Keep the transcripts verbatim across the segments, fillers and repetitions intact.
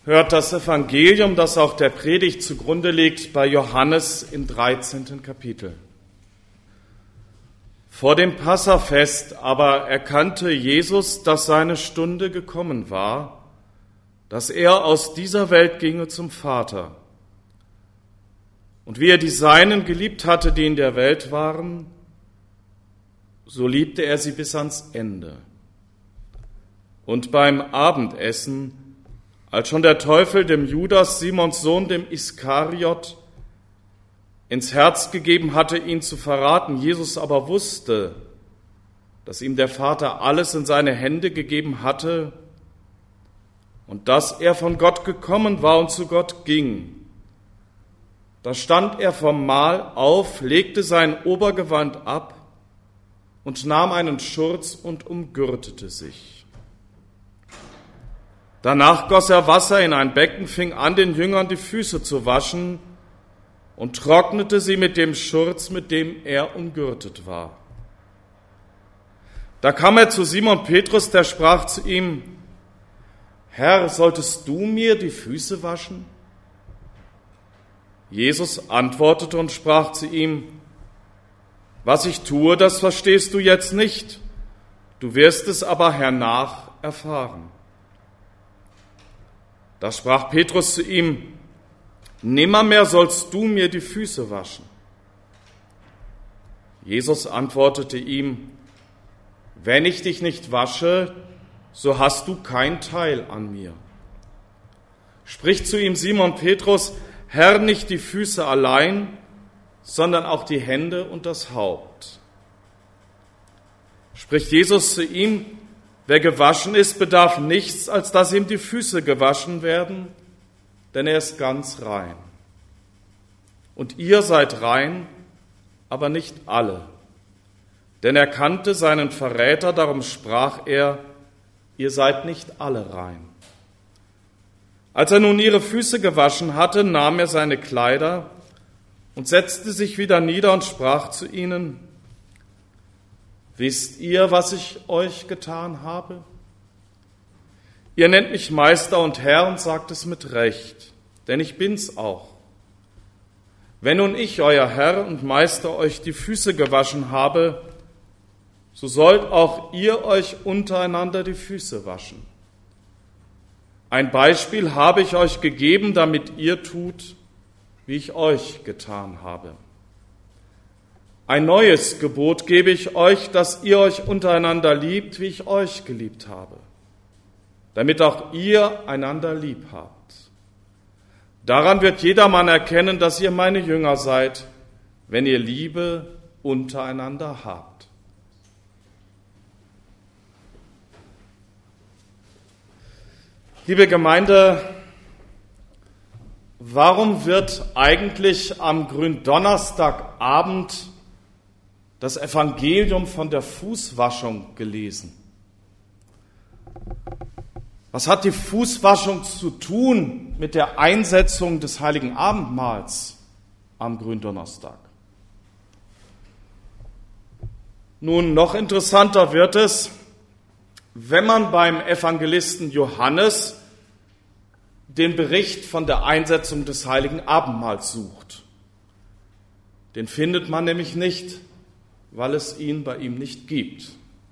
hört das Evangelium, das auch der Predigt zugrunde liegt, bei Johannes im dreizehnten Kapitel. Vor dem Passafest aber erkannte Jesus, dass seine Stunde gekommen war, dass er aus dieser Welt ginge zum Vater. Und wie er die Seinen geliebt hatte, die in der Welt waren, so liebte er sie bis ans Ende. Und beim Abendessen, als schon der Teufel dem Judas, Simons Sohn, dem Iskariot, ins Herz gegeben hatte, ihn zu verraten, Jesus aber wusste, dass ihm der Vater alles in seine Hände gegeben hatte und dass er von Gott gekommen war und zu Gott ging. Da stand er vom Mahl auf, legte sein Obergewand ab und nahm einen Schurz und umgürtete sich. Danach goss er Wasser in ein Becken, fing an, den Jüngern die Füße zu waschen und trocknete sie mit dem Schurz, mit dem er umgürtet war. Da kam er zu Simon Petrus, der sprach zu ihm: Herr, solltest du mir die Füße waschen? Jesus antwortete und sprach zu ihm: Was ich tue, das verstehst du jetzt nicht. Du wirst es aber hernach erfahren. Da sprach Petrus zu ihm: Nimmermehr sollst du mir die Füße waschen. Jesus antwortete ihm: Wenn ich dich nicht wasche, so hast du kein Teil an mir. Spricht zu ihm Simon Petrus: Herr, nicht die Füße allein, sondern auch die Hände und das Haupt. Spricht Jesus zu ihm: Wer gewaschen ist, bedarf nichts, als dass ihm die Füße gewaschen werden, denn er ist ganz rein. Und ihr seid rein, aber nicht alle. Denn er kannte seinen Verräter, darum sprach er: Ihr seid nicht alle rein. Als er nun ihre Füße gewaschen hatte, nahm er seine Kleider und setzte sich wieder nieder und sprach zu ihnen: Wisst ihr, was ich euch getan habe? Ihr nennt mich Meister und Herr und sagt es mit Recht, denn ich bin's auch. Wenn nun ich, euer Herr und Meister, euch die Füße gewaschen habe, so sollt auch ihr euch untereinander die Füße waschen. Ein Beispiel habe ich euch gegeben, damit ihr tut, wie ich euch getan habe. Ein neues Gebot gebe ich euch, dass ihr euch untereinander liebt, wie ich euch geliebt habe, damit auch ihr einander lieb habt. Daran wird jedermann erkennen, dass ihr meine Jünger seid, wenn ihr Liebe untereinander habt. Liebe Gemeinde, warum wird eigentlich am Gründonnerstagabend das Evangelium von der Fußwaschung gelesen? Was hat die Fußwaschung zu tun mit der Einsetzung des Heiligen Abendmahls am Gründonnerstag? Nun, noch interessanter wird es, wenn man beim Evangelisten Johannes den Bericht von der Einsetzung des Heiligen Abendmahls sucht. Den findet man nämlich nicht, weil es ihn bei ihm nicht gibt.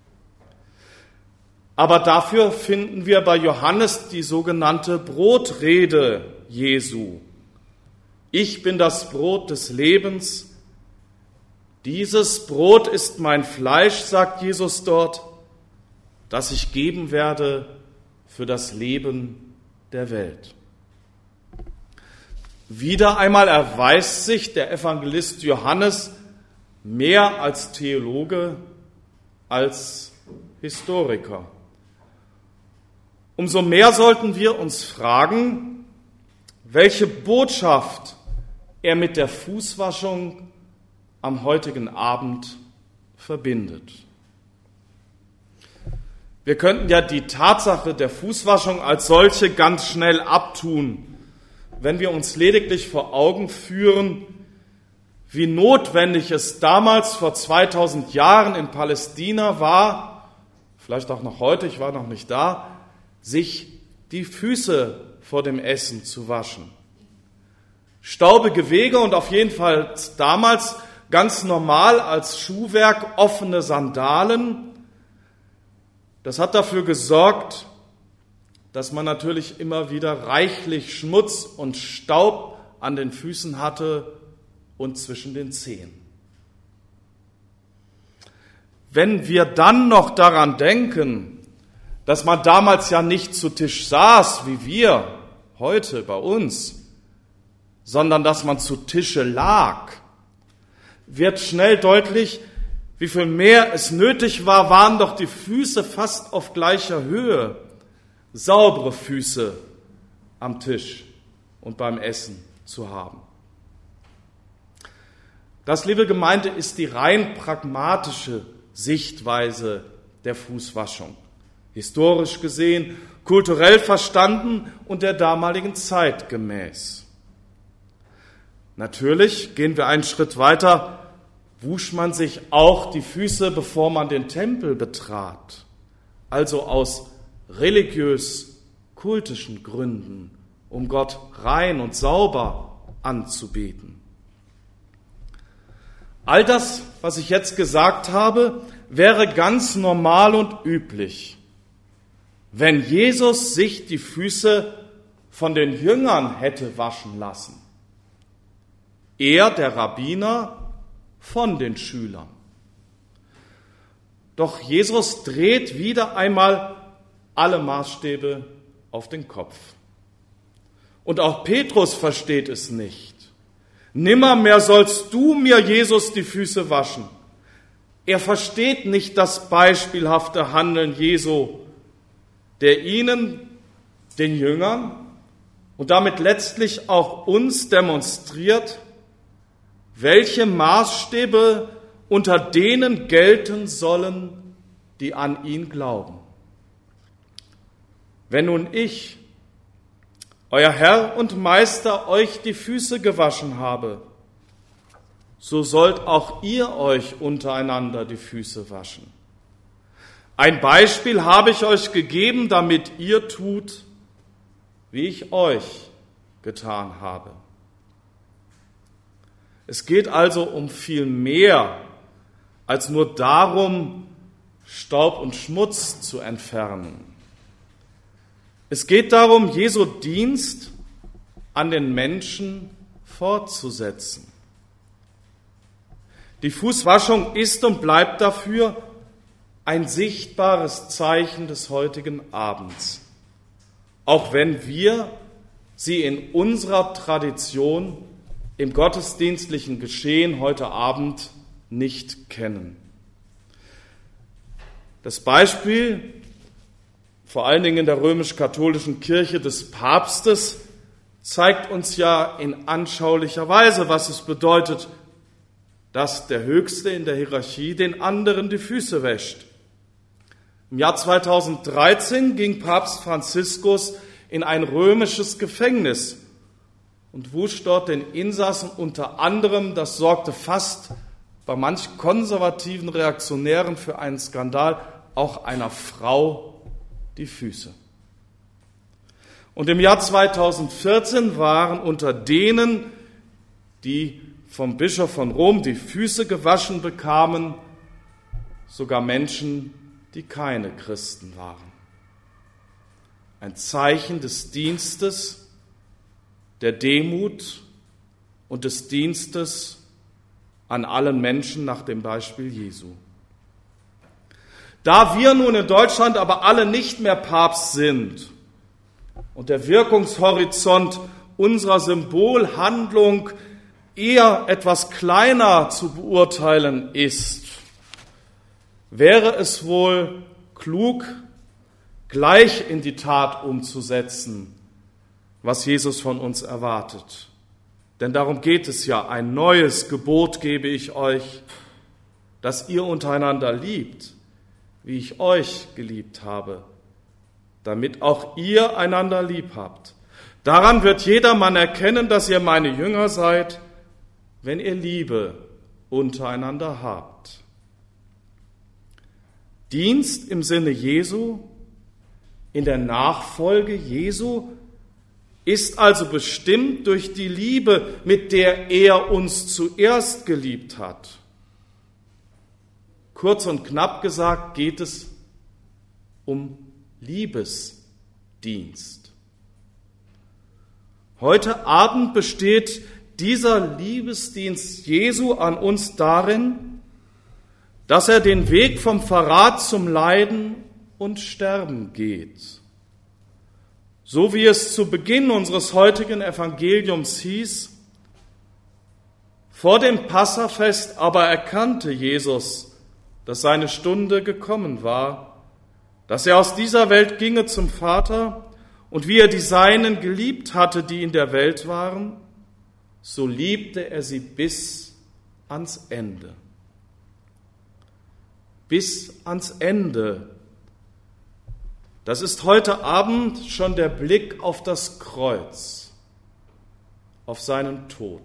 Aber dafür finden wir bei Johannes die sogenannte Brotrede Jesu. Ich bin das Brot des Lebens. Dieses Brot ist mein Fleisch, sagt Jesus dort, das ich geben werde für das Leben der Welt. Wieder einmal erweist sich der Evangelist Johannes mehr als Theologe als Historiker. Umso mehr sollten wir uns fragen, welche Botschaft er mit der Fußwaschung am heutigen Abend verbindet. Wir könnten ja die Tatsache der Fußwaschung als solche ganz schnell abtun, wenn wir uns lediglich vor Augen führen, wie notwendig es damals vor zweitausend Jahren in Palästina war, vielleicht auch noch heute, ich war noch nicht da, sich die Füße vor dem Essen zu waschen. Staubige Wege und auf jeden Fall damals ganz normal als Schuhwerk offene Sandalen. Das hat dafür gesorgt, dass man natürlich immer wieder reichlich Schmutz und Staub an den Füßen hatte und zwischen den Zehen. Wenn wir dann noch daran denken, dass man damals ja nicht zu Tisch saß, wie wir heute bei uns, sondern dass man zu Tische lag, wird schnell deutlich, wie viel mehr es nötig war, waren doch die Füße fast auf gleicher Höhe, saubere Füße am Tisch und beim Essen zu haben. Das, liebe Gemeinde, ist die rein pragmatische Sichtweise der Fußwaschung. Historisch gesehen, kulturell verstanden und der damaligen Zeit gemäß. Natürlich, gehen wir einen Schritt weiter, wusch man sich auch die Füße, bevor man den Tempel betrat, also aus religiös-kultischen Gründen, um Gott rein und sauber anzubeten. All das, was ich jetzt gesagt habe, wäre ganz normal und üblich, wenn Jesus sich die Füße von den Jüngern hätte waschen lassen. Er, der Rabbiner, von den Schülern. Doch Jesus dreht wieder einmal alle Maßstäbe auf den Kopf. Und auch Petrus versteht es nicht. Nimmermehr sollst du mir, Jesus, die Füße waschen. Er versteht nicht das beispielhafte Handeln Jesu, der ihnen, den Jüngern und damit letztlich auch uns demonstriert, welche Maßstäbe unter denen gelten sollen, die an ihn glauben. Wenn nun ich, euer Herr und Meister, euch die Füße gewaschen habe, so sollt auch ihr euch untereinander die Füße waschen. Ein Beispiel habe ich euch gegeben, damit ihr tut, wie ich euch getan habe. Es geht also um viel mehr als nur darum, Staub und Schmutz zu entfernen. Es geht darum, Jesu Dienst an den Menschen fortzusetzen. Die Fußwaschung ist und bleibt dafür ein sichtbares Zeichen des heutigen Abends, auch wenn wir sie in unserer Tradition im gottesdienstlichen Geschehen heute Abend nicht kennen. Das Beispiel, vor allen Dingen in der römisch-katholischen Kirche des Papstes, zeigt uns ja in anschaulicher Weise, was es bedeutet, dass der Höchste in der Hierarchie den anderen die Füße wäscht. Im Jahr zweitausenddreizehn ging Papst Franziskus in ein römisches Gefängnis und wusch dort den Insassen unter anderem, das sorgte fast bei manch konservativen Reaktionären für einen Skandal, auch einer Frau die Füße. Und im Jahr zweitausendvierzehn waren unter denen, die vom Bischof von Rom die Füße gewaschen bekamen, sogar Menschen, die keine Christen waren. Ein Zeichen des Dienstes, der Demut und des Dienstes an allen Menschen nach dem Beispiel Jesu. Da wir nun in Deutschland aber alle nicht mehr Papst sind und der Wirkungshorizont unserer Symbolhandlung eher etwas kleiner zu beurteilen ist, wäre es wohl klug, gleich in die Tat umzusetzen, was Jesus von uns erwartet. Denn darum geht es ja. Ein neues Gebot gebe ich euch, dass ihr untereinander liebt, wie ich euch geliebt habe, damit auch ihr einander lieb habt. Daran wird jedermann erkennen, dass ihr meine Jünger seid, wenn ihr Liebe untereinander habt. Dienst im Sinne Jesu, in der Nachfolge Jesu, ist also bestimmt durch die Liebe, mit der er uns zuerst geliebt hat. Kurz und knapp gesagt geht es um Liebesdienst. Heute Abend besteht dieser Liebesdienst Jesu an uns darin, dass er den Weg vom Verrat zum Leiden und Sterben geht. So wie es zu Beginn unseres heutigen Evangeliums hieß: Vor dem Passafest aber erkannte Jesus, dass seine Stunde gekommen war, dass er aus dieser Welt ginge zum Vater, und wie er die Seinen geliebt hatte, die in der Welt waren, so liebte er sie bis ans Ende. Bis ans Ende. Das ist heute Abend schon der Blick auf das Kreuz, auf seinen Tod.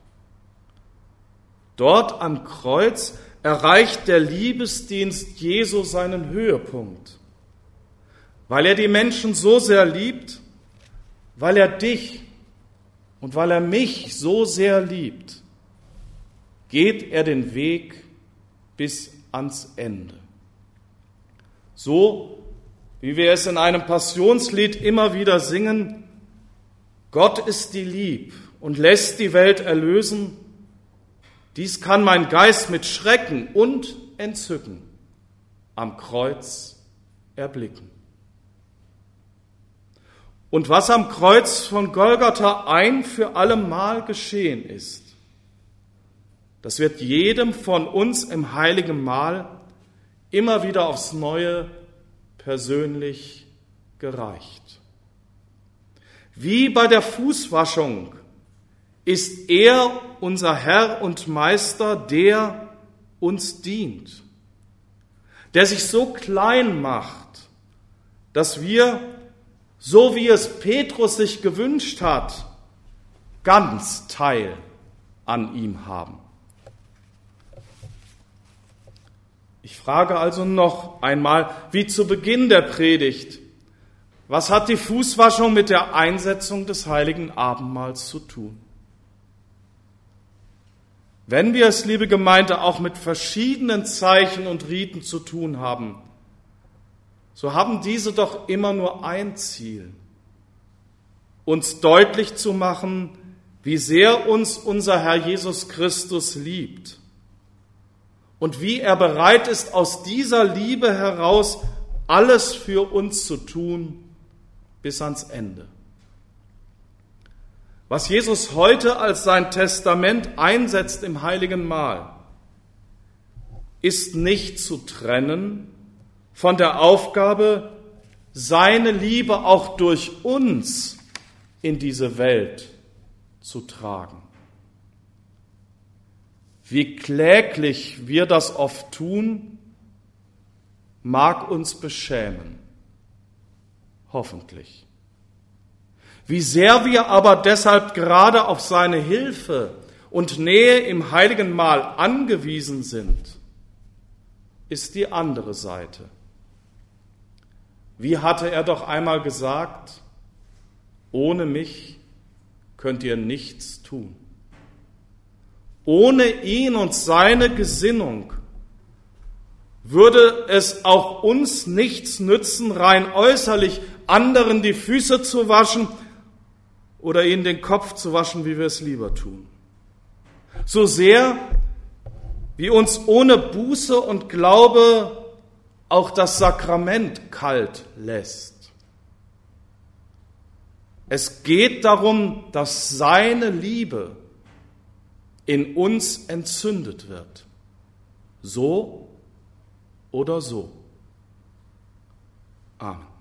Dort am Kreuz erreicht der Liebesdienst Jesu seinen Höhepunkt, weil er die Menschen so sehr liebt, weil er dich und weil er mich so sehr liebt, geht er den Weg bis ans Ende. So wie wir es in einem Passionslied immer wieder singen: Gott ist die Lieb und lässt die Welt erlösen. Dies kann mein Geist mit Schrecken und Entzücken am Kreuz erblicken. Und was am Kreuz von Golgatha ein für allemal geschehen ist, das wird jedem von uns im heiligen Mahl immer wieder aufs Neue persönlich gereicht. Wie bei der Fußwaschung ist er unser Herr und Meister, der uns dient, der sich so klein macht, dass wir, so wie es Petrus sich gewünscht hat, ganz Teil an ihm haben. Ich frage also noch einmal, wie zu Beginn der Predigt: Was hat die Fußwaschung mit der Einsetzung des heiligen Abendmahls zu tun? Wenn wir es, liebe Gemeinde, auch mit verschiedenen Zeichen und Riten zu tun haben, so haben diese doch immer nur ein Ziel: uns deutlich zu machen, wie sehr uns unser Herr Jesus Christus liebt und wie er bereit ist, aus dieser Liebe heraus alles für uns zu tun bis ans Ende. Was Jesus heute als sein Testament einsetzt im heiligen Mahl, ist nicht zu trennen von der Aufgabe, seine Liebe auch durch uns in diese Welt zu tragen. Wie kläglich wir das oft tun, mag uns beschämen, hoffentlich. Wie sehr wir aber deshalb gerade auf seine Hilfe und Nähe im heiligen Mahl angewiesen sind, ist die andere Seite. Wie hatte er doch einmal gesagt: Ohne mich könnt ihr nichts tun. Ohne ihn und seine Gesinnung würde es auch uns nichts nützen, rein äußerlich anderen die Füße zu waschen oder ihnen den Kopf zu waschen, wie wir es lieber tun. So sehr, wie uns ohne Buße und Glaube auch das Sakrament kalt lässt. Es geht darum, dass seine Liebe in uns entzündet wird. So oder so. Amen.